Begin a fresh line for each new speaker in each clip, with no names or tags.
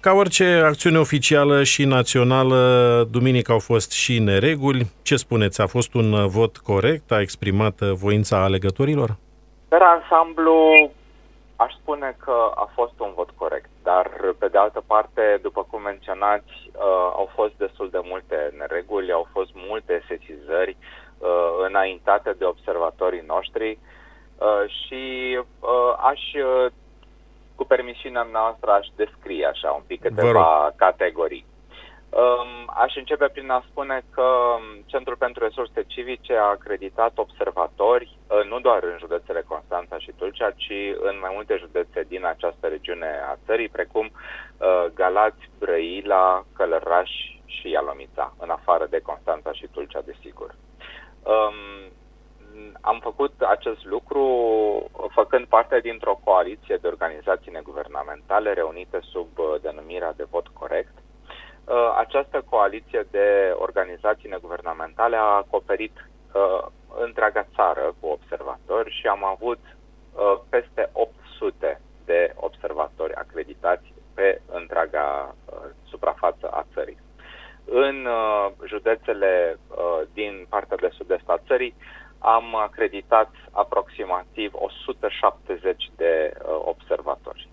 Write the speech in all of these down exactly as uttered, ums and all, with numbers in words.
Ca orice acțiune oficială și națională, duminică au fost și nereguli. Ce spuneți, a fost un vot corect? A exprimat voința alegătorilor?
Per ansamblu, aș spune că a fost un vot corect, dar pe de altă parte, după cum menționați, au fost destul de multe nereguli, au fost multe sesizări înaintate de observatorii noștri și aș, cu permisiunea noastră, aș descrie așa un pic câteva categorii. Aș începe prin a spune că Centrul pentru Resurse Civice a acreditat observatori nu doar în județele Constanța și Tulcea, ci în mai multe județe din această regiune a țării, precum Galați, Brăila, Călăraș și Ialomița, în afară de Constanța și Tulcea, desigur. Am făcut acest lucru făcând parte dintr-o coaliție de organizații neguvernamentale reunite sub denumirea de Vot Corect. Această coaliție de organizații neguvernamentale a acoperit uh, întreaga țară cu observatori și am avut uh, peste opt sute de observatori acreditați pe întreaga uh, suprafață a țării. În uh, județele uh, din partea de sud-est a țării am acreditat aproximativ o sută șaptezeci de uh, observatori.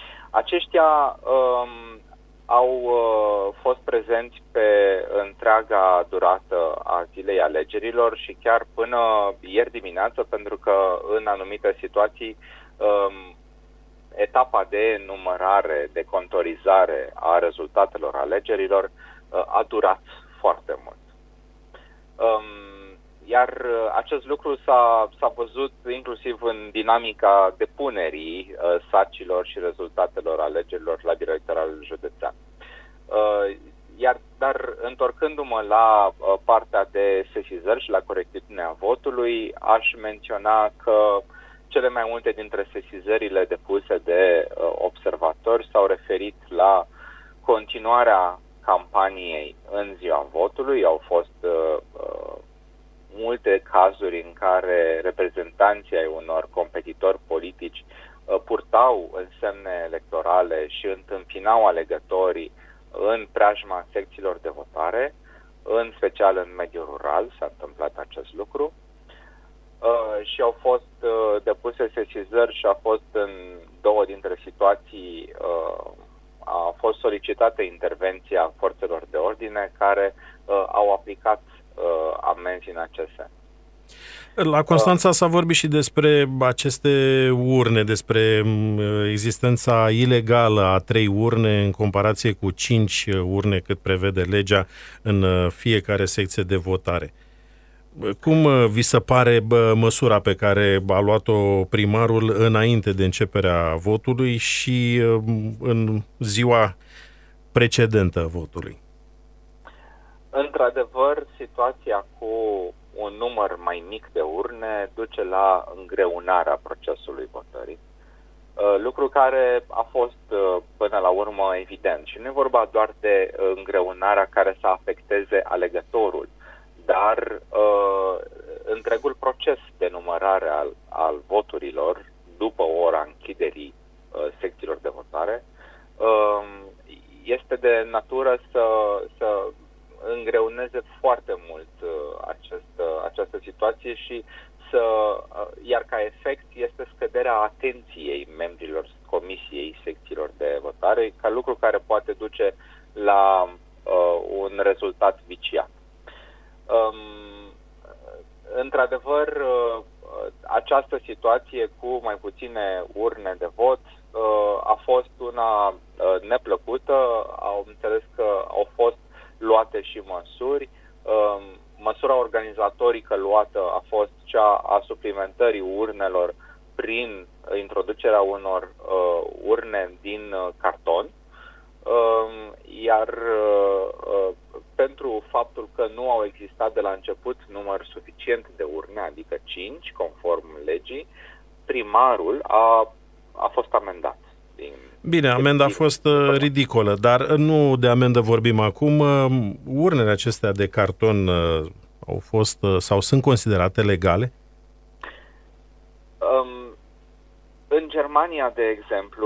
Aceștia um, au uh, fost prezenți pe întreaga durată a zilei alegerilor și chiar până ieri dimineață, pentru că în anumite situații um, etapa de numărare, de contorizare a rezultatelor alegerilor uh, a durat foarte mult. Um, iar acest lucru s-a, s-a văzut inclusiv în dinamica depunerii uh, sarcilor și rezultatelor alegerilor la directorul județean. Uh, iar, dar întorcându-mă la uh, partea de sesizări și la corectitudinea votului, aș menționa că cele mai multe dintre sesizările depuse de uh, observatori s-au referit la continuarea campaniei în ziua votului. Au fost uh, uh, multe cazuri în care reprezentanții ai unor competitori politici uh, purtau însemne electorale și întâmpinau alegătorii în preajma secțiilor de votare, în special în mediul rural s-a întâmplat acest lucru. Uh, și au fost uh, depuse sesizări și a fost în două dintre situații uh, a fost solicitată intervenția forțelor de ordine care uh, au aplicat uh, amenzi în acest sens.
La Constanța s-a vorbit și despre aceste urne, despre existența ilegală a trei urne în comparație cu cinci urne cât prevede legea în fiecare secție de votare. Cum vi se pare bă, măsura pe care a luat-o primarul înainte de începerea votului și în ziua precedentă votului?
Într-adevăr, situația cu un număr mai mic de urne duce la îngreunarea procesului votării, lucru care a fost până la urmă evident. Și nu e vorba doar de îngreunarea care să afecteze alegătorul, dar uh, întregul proces de numărare al, al voturilor după ora închiderii uh, secțiilor de votare uh, este de natură să, să îngreuneze foarte mult uh, acest, uh, această situație și să, uh, iar ca efect este scăderea atenției membrilor comisiei secțiilor de votare, ca lucru care poate duce la uh, un rezultat viciat. Um, într-adevăr, uh, această situație cu mai puține urne de vot uh, a fost una uh, neplăcută. Am înțeles că au fost luate și măsuri. Uh, măsura organizatorică luată a fost cea a suplimentării urnelor prin introducerea unor uh, urne din uh, carton. Uh, iar uh, pentru faptul că nu au existat de la început număr suficient de urne, adică cinci, conform legii, primarul a, a fost amendat. Din
Bine, amenda a fost uh, ridicolă, dar nu de amendă vorbim acum. Uh, urnele acestea de carton uh, au fost uh, sau sunt considerate legale?
Um, În Germania, de exemplu,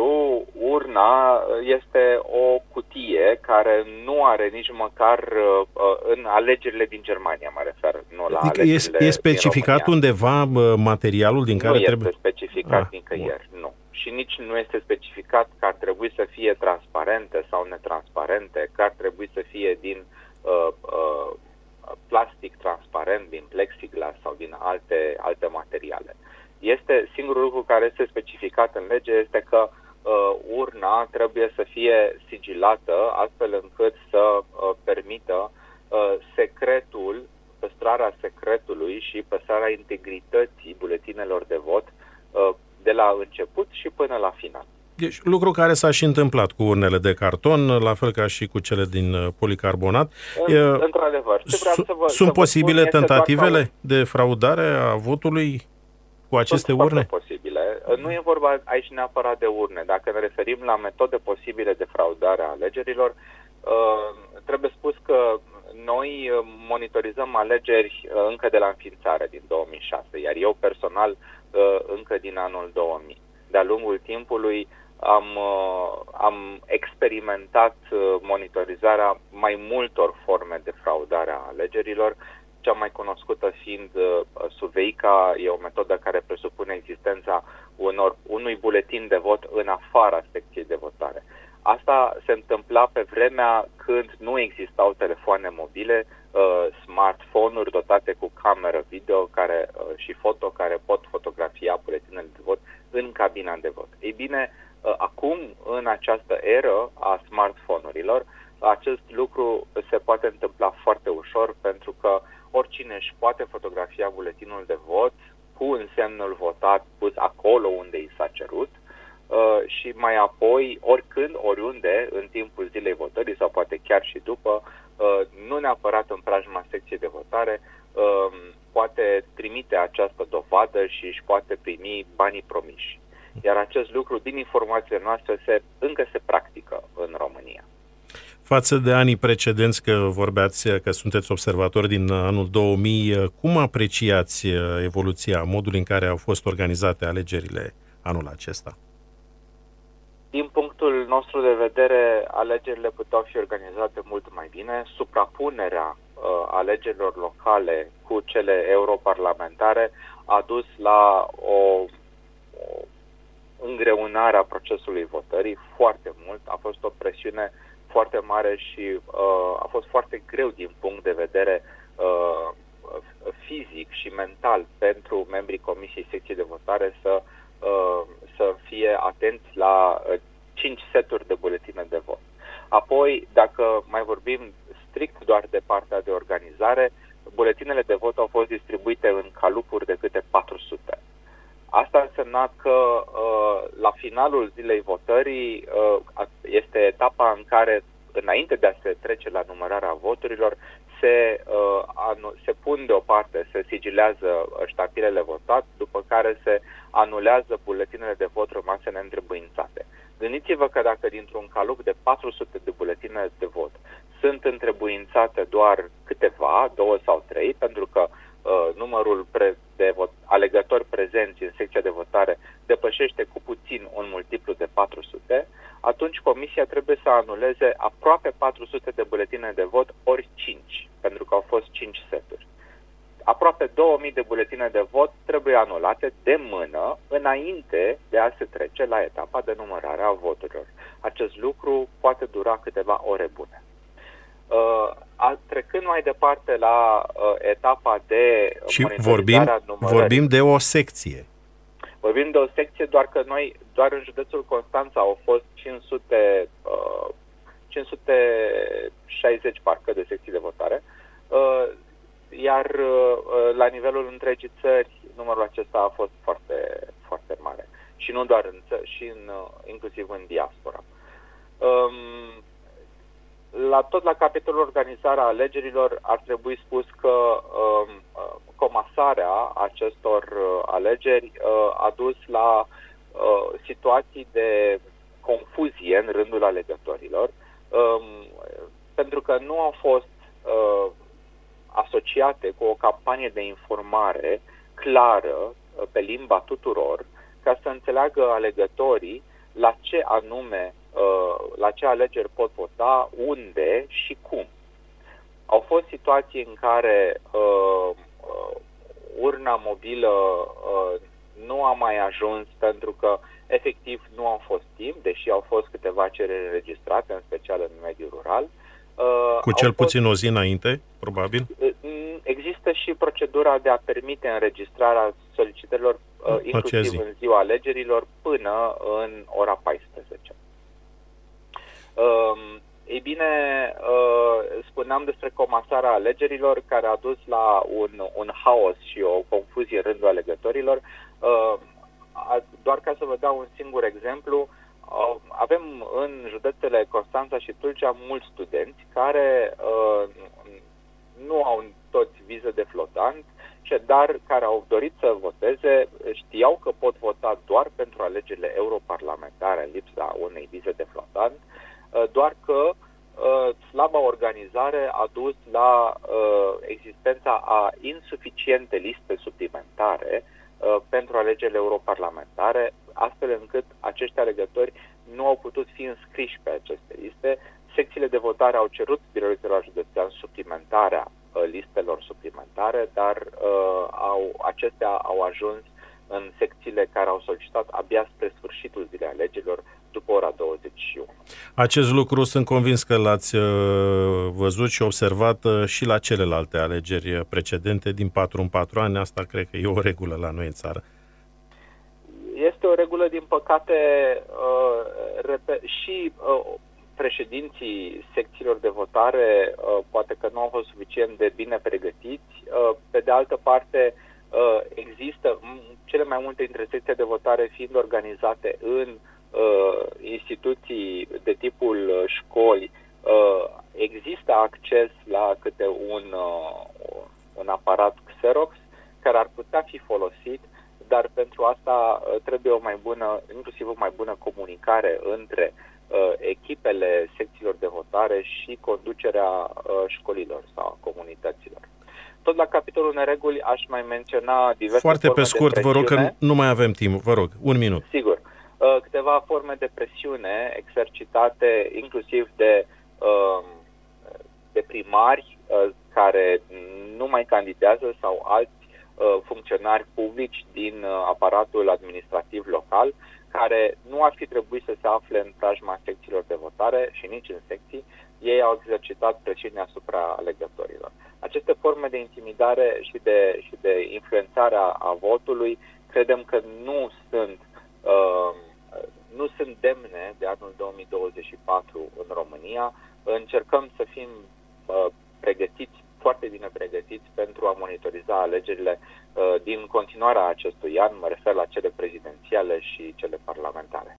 urna este o cutie care nu are nici măcar în alegerile din Germania, mă refer, nu la
adică
alegerile
e, e specificat
din
undeva materialul din care
nu
trebuie...
Nu este specificat
ah,
nicăieri, bun. nu. Și nici nu este specificat că ar trebui să fie transparente sau netransparente, că ar trebui să fie din uh, uh, plastic transparent, din plexiglas sau din alte, alte materiale. Este singurul lucru care este specificat în lege este că uh, urna trebuie să fie sigilată astfel încât să uh, permită uh, secretul, păstrarea secretului și păstrarea integrității buletinelor de vot uh, de la început și până la final.
Deci, lucru care s-a și întâmplat cu urnele de carton, la fel ca și cu cele din policarbonat.
În, e, într-adevăr. Ce vreau
su-
să vă,
sunt
să
posibile
vă
tentativele
un...
de fraudare a votului cu aceste
sunt
urne?
Sunt posibile. Nu e vorba aici neapărat de urne. Dacă ne referim la metode posibile de fraudare a alegerilor, trebuie spus că noi monitorizăm alegeri încă de la înființare din două mii șase, iar eu personal încă din anul două mii. De-a lungul timpului am, am experimentat monitorizarea mai multor forme de fraudare a alegerilor, cea mai cunoscută fiind Suveica, e o metodă care presupune existența unor, unui buletin de vot în afara secției de votare. Asta se întâmpla pe vremea când nu existau telefoane mobile, smartphone-uri dotate cu cameră video care, și foto care pot fotografia buletinele de vot în cabina de vot. Ei bine, acum, în această eră a smartphone-urilor, acest lucru se poate întâmpla foarte ușor pentru că oricine își poate fotografia buletinul de vot cu însemnul votat pus acolo unde i s-a cerut și mai apoi, oricând, oriunde, în timpul zilei votării sau poate chiar și după, nu neapărat în preajma secției de votare, poate trimite această dovadă și își poate primi banii promiși. Iar acest lucru, din informațiile noastre, se, încă se practică în România.
Față de anii precedenți, că vorbeați că sunteți observatori din anul două mii, cum apreciați evoluția, modul în care au fost organizate alegerile anul acesta?
Din punctul nostru de vedere, alegerile puteau fi organizate mult mai bine. Suprapunerea uh, alegerilor locale cu cele europarlamentare a dus la o, o îngreunare a procesului votării foarte mult. A fost o presiune foarte mare și uh, a fost foarte greu din punct de vedere uh, fizic și mental pentru membrii Comisiei Secției de Votare să uh, să fie atenți la uh, cinci seturi de buletine de vot. Apoi, dacă mai vorbim strict doar de partea de organizare, buletinele de vot au fost distribuite în calupuri de câte patru sute. Asta însemna că uh, la finalul zilei votării uh, este etapa în care, înainte de a se trece la numărarea voturilor, se, uh, anu- se pun deoparte, se sigilează ștampilele votat, după care se anulează buletinele de vot rămase neîntrebuințate. Gândiți-vă că dacă dintr-un calup de patru sute de buletine de vot sunt întrebuințate doar câteva, două sau trei, pentru că uh, numărul pre- de vot- alegători prezenți în secția de votare depășește cu puțin un multiplu de patru sute, atunci comisia trebuie să anuleze aproape patru sute de buletine de vot ori cinci, pentru că au fost cinci seturi. Aproape două mii de buletine de vot trebuie anulate de mână înainte de a se trece la etapa de numărare a voturilor. Acest lucru poate dura câteva ore bune. Uh, trecând mai departe la uh, etapa de
și
monitorizare a numărării.
Vorbim de o secție.
Vorbim de o secție, doar că noi, doar în județul Constanța au fost cinci sute, uh, cinci sute șaizeci parcă de secții de votare, uh, iar uh, la nivelul întregii țări numărul acesta a fost foarte, foarte mare. Și nu doar în țări, și în, uh, inclusiv în diaspora. Um, La tot la capitolul organizarea alegerilor ar trebui spus că um, comasarea acestor uh, alegeri uh, a dus la uh, situații de confuzie în rândul alegătorilor, um, pentru că nu au fost uh, asociate cu o campanie de informare clară uh, pe limba tuturor, ca să înțeleagă alegătorii la ce anume, la ce alegeri pot vota, unde și cum. Au fost situații în care urna mobilă nu a mai ajuns pentru că efectiv nu au fost timp, deși au fost câteva cereri înregistrate, în special în mediul rural.
Cu cel fost... puțin o zi înainte, probabil?
Există și procedura de a permite înregistrarea solicitărilor, inclusiv în ziua alegerilor, până în ora paisprezece. Ei bine, spuneam despre comasarea alegerilor, care a dus la un, un haos și o confuzie în rândul alegătorilor. Doar ca să vă dau un singur exemplu, avem în județele Constanța și Tulcea mulți studenți care nu au toți vize de flotant, dar care au dorit să voteze, știau că pot vota doar pentru alegerile europarlamentare în lipsa unei vize de flotant, doar că slaba organizare a dus la existența a insuficiente liste suplimentare pentru alegerile europarlamentare, astfel încât acești alegători nu au putut fi înscriși pe aceste liste. Secțiile de votare au cerut Biroului Județean suplimentarea listelor suplimentare, dar uh, au, acestea au ajuns în secțiile care au solicitat abia spre sfârșitul zilei alegerilor, după ora douăzeci și unu.
Acest lucru sunt convins că l-ați uh, văzut și observat uh, și la celelalte alegeri precedente din patru în patru ani. Asta cred că e o regulă la noi în țară.
Este o regulă, din păcate, uh, repe- și uh, președinții secțiilor de votare uh, poate că nu au fost suficient de bine pregătiți. Uh, pe de altă parte, uh, există cele mai multe dintre secții de votare fiind organizate în uh, instituții de tipul uh, școli. Uh, există acces la câte un, uh, un aparat Xerox care ar putea fi folosit, dar pentru asta uh, trebuie o mai bună, inclusiv o mai bună comunicare între uh, echipele secțiilor de votare și conducerea uh, școlilor sau a comunităților. Tot la capitolul nereguli aș mai menționa diverse
Foarte
forme
pe scurt,
de
vă rog că nu mai avem timp. Vă rog, un minut.
Sigur. Uh, câteva forme de presiune exercitate inclusiv de, uh, de primari uh, care nu mai candidează sau alți uh, funcționari publici din uh, aparatul administrativ local, care nu ar fi trebuit să se afle în preajma secțiilor de votare și nici în secții. Ei au exercitat presiune asupra alegătorilor. Aceste forme de intimidare și de, și de influențare a votului credem că nu sunt, uh, nu sunt demne de anul două mii douăzeci și patru în România. Încercăm să fim uh, pregătiți, foarte bine pregătiți pentru a monitoriza alegerile uh, din continuarea acestui an, mă refer la cele prezidențiale și cele parlamentare.